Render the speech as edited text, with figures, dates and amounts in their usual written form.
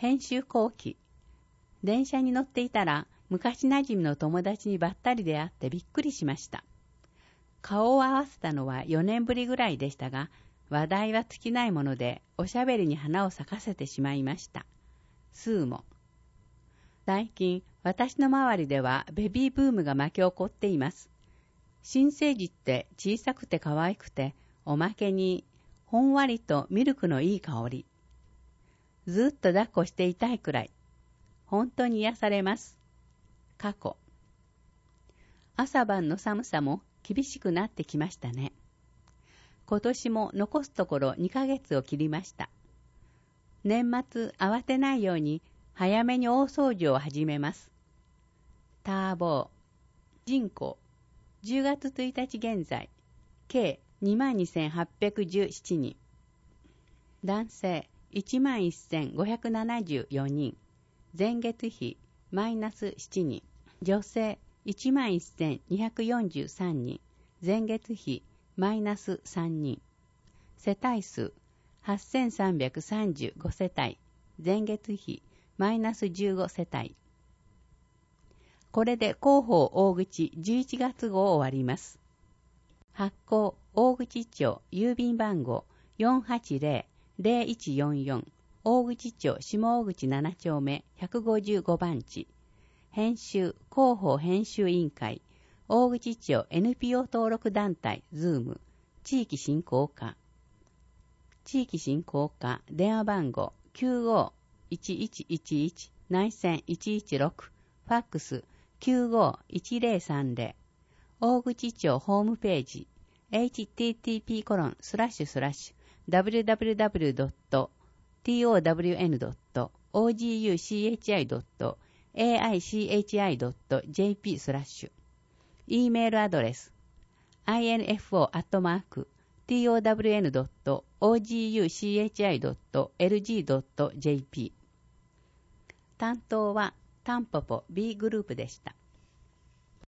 編集後期。電車に乗っていたら、昔馴染みの友達にばったり出会ってびっくりしました。顔を合わせたのは4年ぶりぐらいでしたが、話題は尽きないもので、おしゃべりに花を咲かせてしまいました。スーモ。最近、私の周りではベビーブームが巻き起こっています。新生児って小さくて可愛くて、おまけに、ほんわりとミルクのいい香り。ずっと抱っこしていたいくらい。本当に癒されます。過去。朝晩の寒さも厳しくなってきましたね。今年も残すところ2ヶ月を切りました。年末慌てないように早めに大掃除を始めます。ターボー。人口。10月1日現在、計 22,817 人。男性11,574 人。前月比マイナス7人。女性11,243 人。前月比マイナス3人。世帯数 8,335 世帯。前月比マイナス15世帯。これで広報大口11月号を終わります。発行大口町郵便番号 480-0144 大口町下大口7丁目155番地。編集広報編集委員会大口町 NPO 登録団体ズーム地域振興課。地域振興課電話番号 95-1111 内線116ファックス951030大口町ホームページ http://www.towncuchi.aichi.jp/ E メールアドレス info@town.oguchi.lg.jp 担当はタンポポ B グループでした。